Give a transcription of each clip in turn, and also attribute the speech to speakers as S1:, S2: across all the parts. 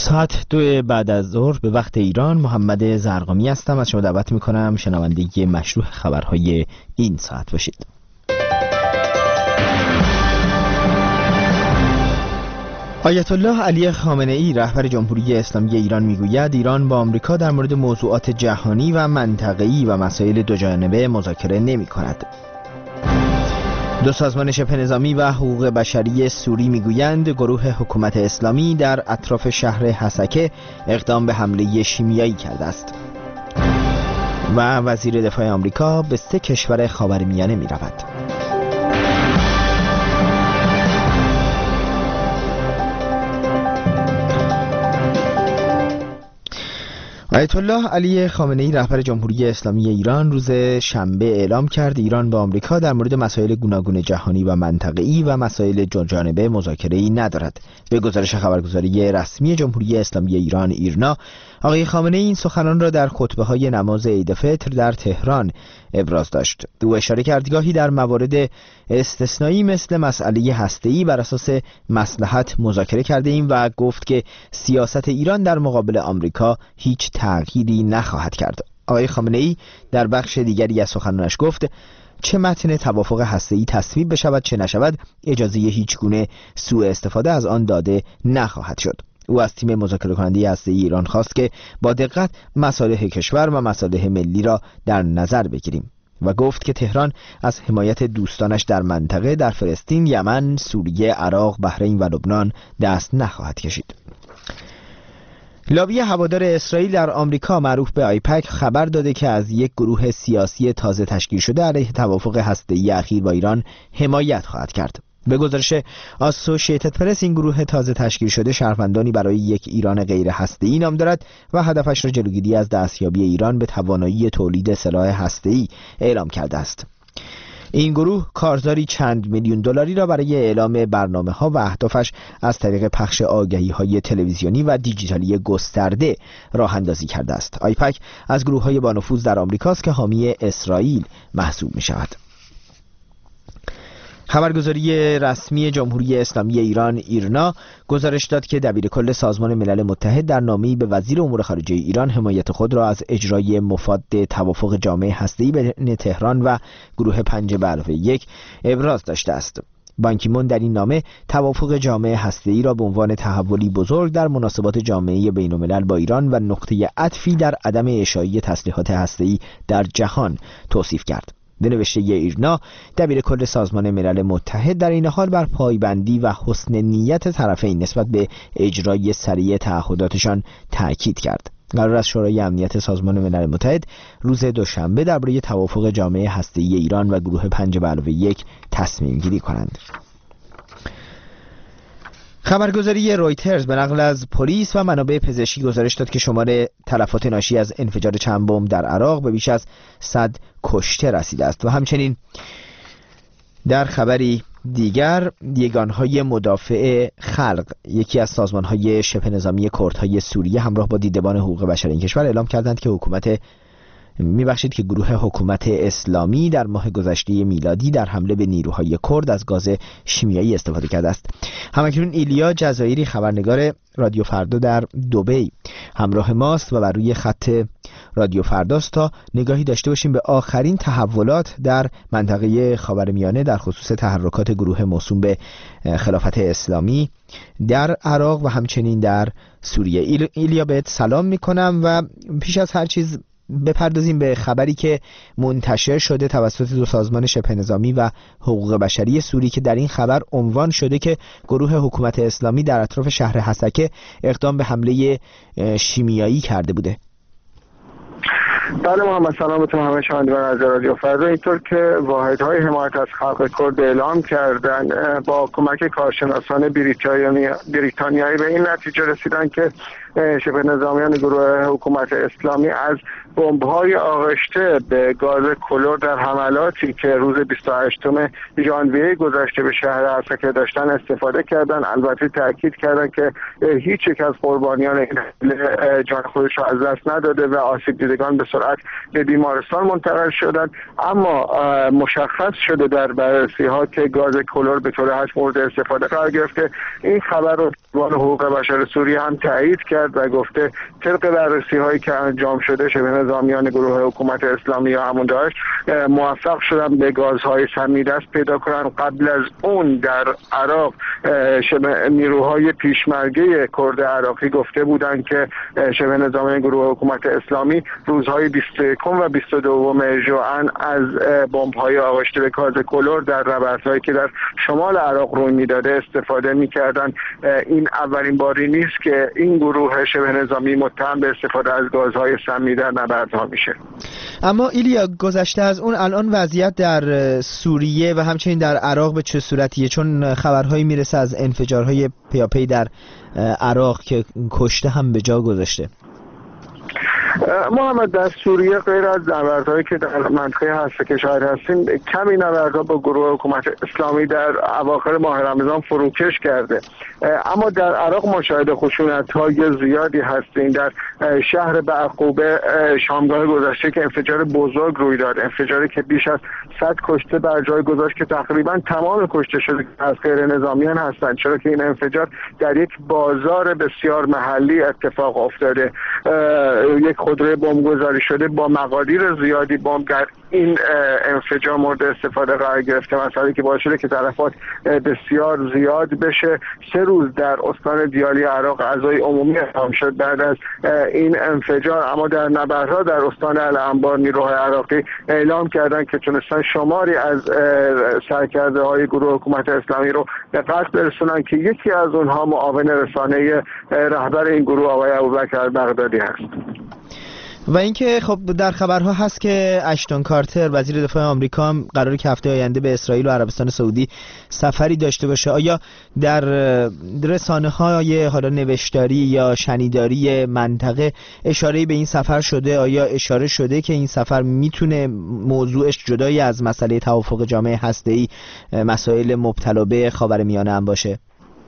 S1: ساعت 2 بعد از ظهر به وقت ایران. محمد زرقامی هستم. از شما دعوت میکنم شنونده مشروع خبرهای این ساعت باشید. آیت الله علی خامنه ای رهبر جمهوری اسلامی ایران میگوید ایران با آمریکا در مورد موضوعات جهانی و منطقه‌ای و مسائل دوجانبه مذاکره نمی‌کند. دو سازمان شبه نظامی و حقوق بشری سوری میگویند گروه حکومت اسلامی در اطراف شهر حسکه اقدام به حمله شیمیایی کرده است. و وزیر دفاع آمریکا به 3 کشور خاورمیانه می‌رود. آیت الله علی خامنه ای رهبر جمهوری اسلامی ایران روز شنبه اعلام کرد ایران با آمریکا در مورد مسائل گوناگون جهانی و منطقه‌ای و مسائل دوجانبه مذاکره‌ای ندارد. به گزارش خبرگزاری رسمی جمهوری اسلامی ایران ایرنا، آقای خامنه ای این سخنان را در خطبه‌های نماز عید فطر در تهران ابراز داشت. او اشاره کرد گاهی در موارد استثنایی مثل مسئله هسته‌ای بر اساس مصلحت مذاکره کرده ایم و گفت که سیاست ایران در مقابل آمریکا هیچ تغییری نخواهد کرد. آقای خامنه ای در بخش دیگری از سخنانش گفت چه متن توافق هسته‌ای تصویب بشود چه نشود اجازه هیچ گونه سوء استفاده از آن داده نخواهد شد. او از تیم مذاکره کننده هسته‌ای ایران خواست که با دقت مصالح کشور و مصالح ملی را در نظر بگیریم و گفت که تهران از حمایت دوستانش در منطقه در فلسطین، یمن، سوریه، عراق، بحرین و لبنان دست نخواهد کشید. لابی هوادار اسرائیل در آمریکا معروف به آیپک خبر داده که از یک گروه سیاسی تازه تشکیل شده علیه توافق هسته‌ای اخیر با ایران حمایت خواهد کرد. به گزارش آسوشیتد پرس این گروه تازه تشکیل شده شهروندانی برای یک ایران غیر هسته‌ای نام دارد و هدفش را جلوگیری از دستیابی ایران به توانایی تولید سلاح هسته‌ای اعلام کرده است. این گروه کارزاری چند میلیون دلاری را برای اعلام برنامه‌ها و اهدافش از طریق پخش آگهی‌های تلویزیونی و دیجیتالی گسترده راه اندازی کرده است. آیپک از گروه‌های با نفوذ در آمریکاست که حامی اسرائیل محسوب می‌شود. خبرگزاری رسمی جمهوری اسلامی ایران ایرنا گزارش داد که دبیرکل سازمان ملل متحد در نامه‌ای به وزیر امور خارجه ایران حمایت خود را از اجرای مفاد توافق جامع هسته‌ای بین تهران و گروه 5+1 ابراز داشته است. بان کی مون در این نامه توافق جامع هسته‌ای را به عنوان تحولی بزرگ در مناسبات جامعه بین‌الملل با ایران و نقطه عطفی در عدم اشاعه تسلیحات هسته‌ای در جهان توصیف کرد. به نوشته ایرنا، دبیرکل سازمان ملل متحد در این حال بر پایبندی و حسن نیت طرفین نسبت به اجرای سریع تعهداتشان تاکید کرد. قرار است شورای امنیت سازمان ملل متحد روز دوشنبه درباره توافق جامع هسته‌ای ایران و گروه 5+1 تصمیم گیری کنند. خبرگزاری رویترز به نقل از پلیس و منابع پزشکی گزارش داد که شمار تلفات ناشی از انفجار چند بمب در عراق به بیش از 100 کشته رسیده است و همچنین در خبری دیگر یگانهای مدافع خلق، یکی از سازمانهای شبه نظامی کردهای سوریه، همراه با دیدبان حقوق بشر این کشور اعلام کردند که که گروه حکومت اسلامی در ماه گذشته میلادی در حمله به نیروهای کرد از گاز شیمیایی استفاده کرده است. همکنون ایلیا جزایری خبرنگار رادیو فردا در دبی همراه ماست و بر روی خط رادیو فرداست تا نگاهی داشته باشیم به آخرین تحولات در منطقه خاورمیانه در خصوص تحرکات گروه موسوم به خلافت اسلامی در عراق و همچنین در سوریه. ایلیا بهت سلام میکنم و پیش از هر چیز بپردازیم به خبری که منتشر شده توسط دو سازمان شبه نظامی و حقوق بشری سوری که در این خبر عنوان شده که گروه حکومت اسلامی در اطراف شهر حسکه اقدام به حمله شیمیایی کرده بوده.
S2: بله محمد، سلام به همه شنوندگان از رادیو فردا. اینطور که واحدهای حمایت از خلق کرد اعلام کردن با کمک کارشناسان بریتانیایی به این نتیجه رسیدن که شبه نظامیان گروه حکومت اسلامی از بمب‌های آغشته به گاز کلور در حملاتی که روز 28 ژانویه گذشته به شهر حسکه داشتن استفاده کردن. البته تاکید کردن که هیچ یک از قربانیان این جان خودش را از دست نداده و آسیب دیدگان به سرعت به بیمارستان منتقل شدند، اما مشخص شده در بررسی‌ها که گاز کلور به طور حتمی مورد استفاده قرار گرفته. این خبر رو حقوق بشر سوریه هم تایید کرد و گفته طبق بررسی‌هایی که انجام شده شبه نظامیان گروه حکومت اسلامی یا همون داعش موفق شدن به گازهای سمی‌دست پیدا کنن. قبل از اون در عراق نیروهای پیشمرگه کرد عراقی گفته بودند که شبه نظامیان گروه حکومت اسلامی روزهای 21 و 22 ژوئن از بمب‌های آغشته به گاز کلور در نبردهایی که در شمال عراق روی میداده استفاده می‌کردند. این اولین باری نیست که این گروه شبه نظامی متهم به استفاده از گازهای سمی در نبردها میشه.
S1: اما ایلیا، گذشته از اون الان وضعیت در سوریه و همچنین در عراق به چه صورتیه؟ چون خبرهایی میرسه از انفجارهای پیاپی در عراق که کشته هم به جا گذاشته.
S2: محمد، در سوریه غیر از نبردهایی که در منطقه هسته که شاهد هستیم، کمی نبردها با گروه حکومت اسلامی در اواخر ماه رمضان فروکش کرده، اما در عراق مشاهده خشونت‌های زیادی هستیم. در شهر بعقوبه شامگاه گذشته که انفجار بزرگ روی داد، انفجاری که بیش از 100 کشته بر جای گذاشت که تقریبا تمام کشته شده از غیر نظامیان هستند، چرا که این انفجار در یک بازار بسیار محلی اتفاق افتاده. یک خودروی بمبگذاری شده با مقادیر زیادی بمب در این انفجار مورد استفاده قرار گرفته، مسئله که باعث شده که تلفات بسیار زیاد بشه. 3 روز در استان دیالی عراق عزای عمومی اعلام شد بعد از این انفجار، اما در نبردها در استان الانبار نیروهای عراقی اعلام کردند که تونستن شماری از سرکرده‌های گروه حکومت اسلامی رو به قتل برسونن که یکی از اونها معاون رسانه رهبر این گروه آقای ابوبکر بغدادی هست.
S1: و اینکه خب در خبرها هست که اشتون کارتر وزیر دفاع آمریکا قراره که هفته آینده به اسرائیل و عربستان سعودی سفری داشته باشه. آیا در رسانه‌های حالا نوشتاری یا شنیداری منطقه اشاره‌ای به این سفر شده؟ آیا اشاره شده که این سفر میتونه موضوعش جدایی از مسئله توافق جامعه هسته‌ای مسائل مبتلا به خاورمیانه هم باشه؟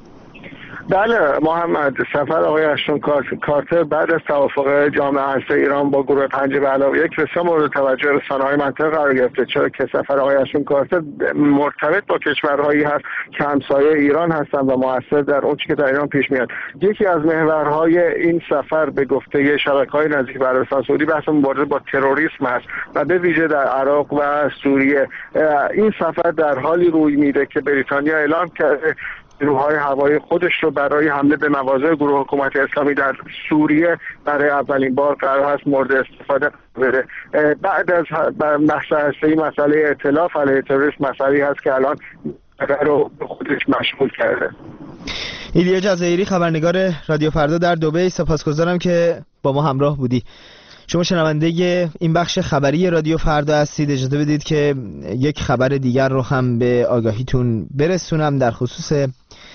S2: بله محمد، سفر آقای اشتون کارتر بعد از توافق جامعه هسته‌ای ایران با گروه 5+1 بسیار مورد توجه رسانه‌های منطقه قرار گرفته، چرا که سفر آقای اشتون کارتر مرتبط با کشورهایی هست که همسایه ایران هستند و موثر در اون چیزی که در ایران پیش میاد. یکی از محورهای این سفر به گفته شبکه‌های نزدیک به عربستان سعودی بحث مبارزه با تروریسم است و به ویژه در عراق و سوریه. این سفر در حالی روی میده که بریتانیا اعلام کرده نیروهای هوایی خودش رو برای حمله به مواضع گروه حکومت اسلامی در سوریه برای اولین بار قرار هست مورد استفاده بره. بعد از بحث هسته‌ای مسئله ائتلاف علیه تروریسم مسئله‌ای هست که الان رو به خودش مشغول کرده.
S1: ایلیا جزایری، خبرنگار رادیو فردا در دبی، سپاسگزارم که با ما همراه بودی. شما شنونده این بخش خبری رادیو فردا هستید. اجازه بدید که یک خبر دیگر رو هم به آگاهیتون برسونم در خصوص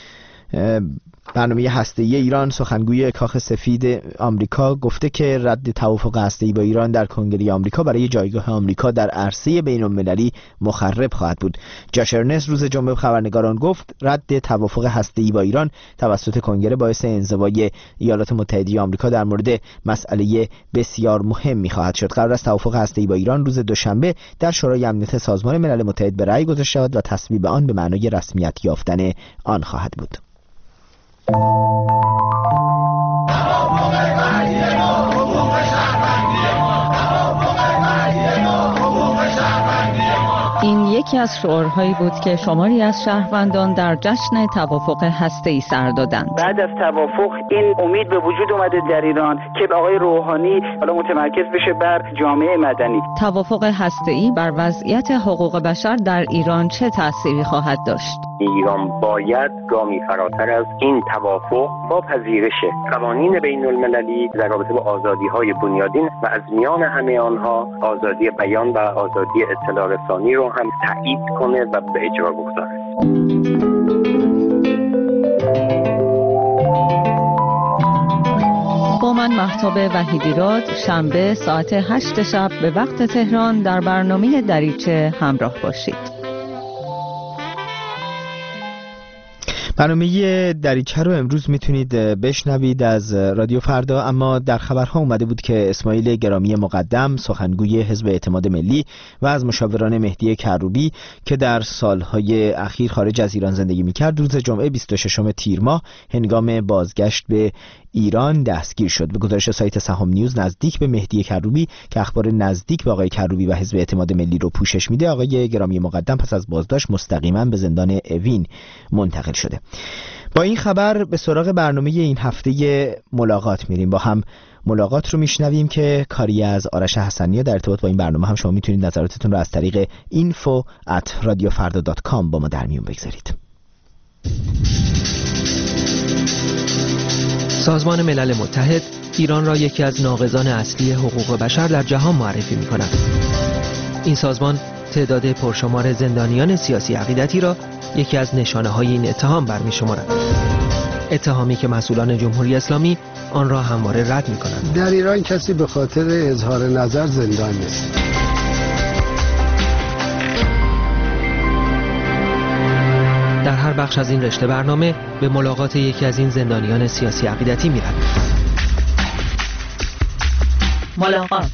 S1: برنامه هسته‌ای ایران. سخنگوی کاخ سفید آمریکا گفته که رد توافق هسته‌ای با ایران در کنگره آمریکا برای جایگاه آمریکا در عرصه بین‌المللی مخرب خواهد بود. جاش ارنست روز جمعه خبرنگاران گفت رد توافق هسته‌ای با ایران توسط کنگره باعث انزوای ایالات متحده آمریکا در مورد مسئله بسیار مهمی خواهد شد. قرار است توافق هسته‌ای با ایران روز دوشنبه در شورای امنیت سازمان ملل متحد به رأی گذاشته شود و تصویب آن به معنای رسمیت یافتن آن خواهد بود.
S3: این یکی از شعارهایی بود که شماری از شهروندان در جشن توافق هسته‌ای سر دادند.
S4: بعد از توافق این امید به وجود اومده در ایران که آقای روحانی حالا متمرکز بشه بر جامعه مدنی.
S3: توافق هسته‌ای بر وضعیت حقوق بشر در ایران چه تأثیری خواهد داشت؟
S5: ایران باید گامی فراتر از این توافق با پذیرش قوانین بین المللی در رابطه با آزادی‌های بنیادین و از میان همه آنها آزادی بیان و آزادی اطلاع رسانی رو هم تایید کنه و به اجرا بگذاره.
S3: با من مهتاب وحیدیراد شنبه ساعت 8 شب به وقت تهران در برنامه دریچه همراه باشید.
S1: برنامه دریچه رو امروز میتونید بشنوید از رادیو فردا، اما در خبرها اومده بود که اسماعیل گرامی مقدم سخنگوی حزب اعتماد ملی و از مشاوران مهدی کروبی که در سالهای اخیر خارج از ایران زندگی میکرد، روز جمعه 26 تیر ماه هنگام بازگشت به ایران دستگیر شد. به گزارش سایت سهام نیوز، نزدیک به مهدی کروبی که اخبار نزدیک به آقای کروبی و حزب اعتماد ملی رو پوشش میده، آقای گرامی مقدم پس از بازداشت مستقیما به زندان اوین منتقل شده. با این خبر به سراغ برنامه این هفته ملاقات میریم. با هم ملاقات رو میشنویم که کاری از آرش حسنیه. در ارتباط با این برنامه هم شما میتونید نظراتتون رو از طریق info@radiofarda.com با ما در میون بگذارید.
S6: سازمان ملل متحد ایران را یکی از ناقضان اصلی حقوق بشر در جهان معرفی می‌کند. این سازمان تعداد پرشمار زندانیان سیاسی عقیدتی را یکی از نشانه‌های این اتهام برمی‌شمارد. اتهامی که مسئولان جمهوری اسلامی آن را همواره رد می‌کنند.
S7: در ایران کسی به خاطر اظهار نظر زندان نیست.
S6: در هر بخش از این رشته برنامه به ملاقات یکی از این زندانیان سیاسی عقیدتی می‌رویم.
S3: ملاقات.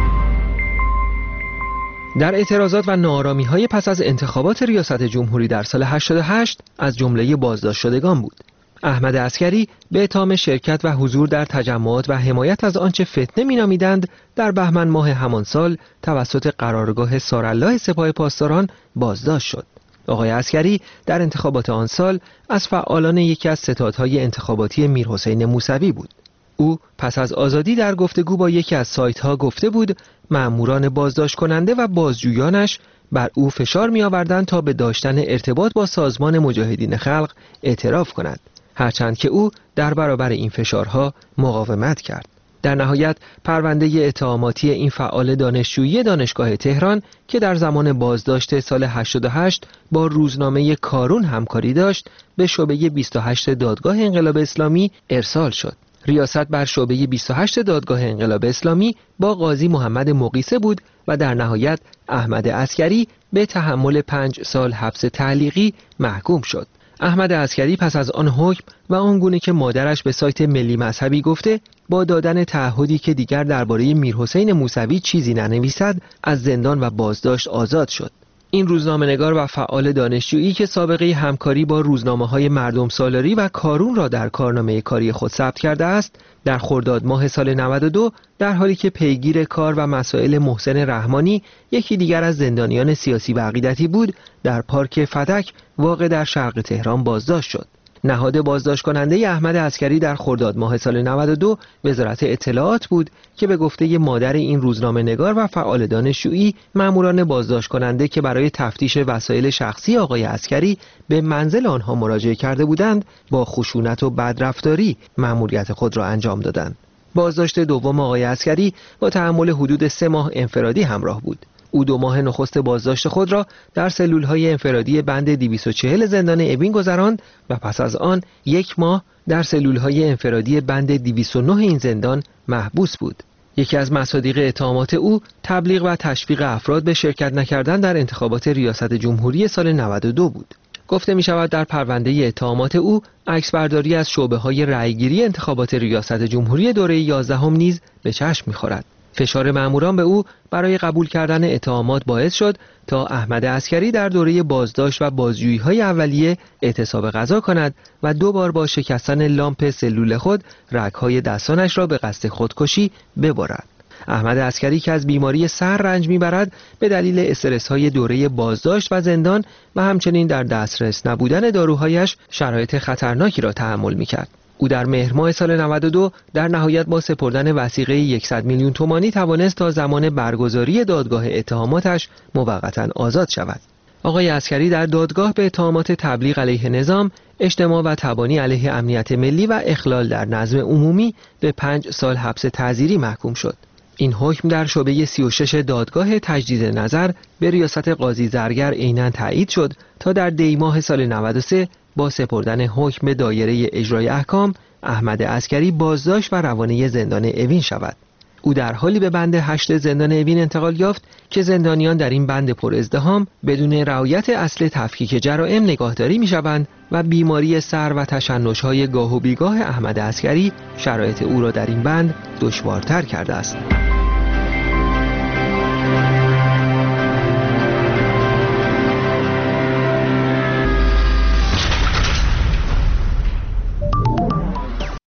S6: در اعتراضات و ناآرامی‌های پس از انتخابات ریاست جمهوری در سال 88 از جمله بازداشت شدگان بود. احمد عسکری به اتهام شرکت و حضور در تجمعات و حمایت از آنچه فتنه می‌نامیدند در بهمن ماه همان سال توسط قرارگاه سارالله سپاه پاسداران بازداشت شد. آقای عسکری در انتخابات آن سال از فعالان یکی از ستادهای انتخاباتی میرحسین موسوی بود. او پس از آزادی در گفتگو با یکی از سایت‌ها گفته بود مأموران بازداشت کننده و بازجویانش بر او فشار می‌آوردند تا به داشتن ارتباط با سازمان مجاهدین خلق اعتراف کند، هرچند که او در برابر این فشارها مقاومت کرد. در نهایت پرونده اتهاماتی این فعال دانشجویی دانشگاه تهران که در زمان بازداشت سال 88 با روزنامه کارون همکاری داشت به شعبه 28 دادگاه انقلاب اسلامی ارسال شد. ریاست بر شعبه 28 دادگاه انقلاب اسلامی با قاضی محمد مقیسه بود و در نهایت احمد عسکری به تحمل 5 سال حبس تعلیقی محکوم شد. احمد عسکری پس از آن حکم و آنگونه که مادرش به سایت ملی مذهبی گفته با دادن تعهدی که دیگر درباره میرحسین موسوی چیزی ننویسد از زندان و بازداشت آزاد شد. این روزنامه‌نگار و فعال دانشجویی که سابقه همکاری با روزنامه‌های مردم سالاری و کارون را در کارنامه کاری خود ثبت کرده است، در خرداد ماه سال 92 در حالی که پیگیر کار و مسائل محسن رحمانی یکی دیگر از زندانیان سیاسی و عقیدتی بود، در پارک فتک واقع در شرق تهران بازداشت شد. نهاد بازداشت کننده احمد عسکری در خرداد ماه سال 92 وزارت اطلاعات بود که به گفته مادر این روزنامه نگار و فعال دانشجویی ماموران بازداشت کننده که برای تفتیش وسایل شخصی آقای عسکری به منزل آنها مراجعه کرده بودند با خشونت و بدرفتاری مأموریت خود را انجام دادند. بازداشت دوم آقای عسکری با تحمل حدود 3 ماه انفرادی همراه بود. او 2 ماه نخست بازداشت خود را در سلول‌های انفرادی بند 240 زندان اوین گذراند و پس از آن 1 ماه در سلول‌های انفرادی بند 209 این زندان محبوس بود. یکی از مصادیق اتهامات او تبلیغ و تشویق افراد به شرکت نکردن در انتخابات ریاست جمهوری سال 92 بود. گفته می شود در پرونده اتهامات او عکسبرداری از شعبه‌های رأیگیری انتخابات ریاست جمهوری دوره 11 نیز به چشم می‌خورد. فشار مأموران به او برای قبول کردن اتهامات باعث شد تا احمد عسکری در دوره بازداشت و بازجویی‌های اولیه اعتصاب غذا کند و 2 بار با شکستن لامپ سلول خود رگ‌های دستانش را به قصد خودکشی ببرد. احمد عسکری که از بیماری سر رنج می‌برد به دلیل استرس‌های دوره بازداشت و زندان و همچنین در دسترس نبودن داروهایش شرایط خطرناکی را تحمل می‌کرد. او در مهر ماه سال 92 در نهایت با سپردن وثیقه 100 میلیون تومانی توانست تا زمان برگزاری دادگاه اتهاماتش موقتا آزاد شود. آقای عسکری در دادگاه به اتهامات تبلیغ علیه نظام، اجتماع و تبانی علیه امنیت ملی و اخلال در نظم عمومی به 5 سال حبس تعزیری محکوم شد. این حکم در شعبه 36 دادگاه تجدید نظر به ریاست قاضی زرگر عیناً تایید شد تا در دی ماه سال 93 با سپردن حکم به دایره اجرای احکام احمد عسکری بازداشت و روانه زندان اوین شود. او در حالی به بند 8 زندان اوین انتقال یافت که زندانیان در این بند پر ازدحام بدون رعایت اصل تفکیک جرائم نگاهداری می‌شوند و بیماری سر و تشنج‌های گاه و بیگاه احمد عسکری شرایط او را در این بند دشوارتر کرده است.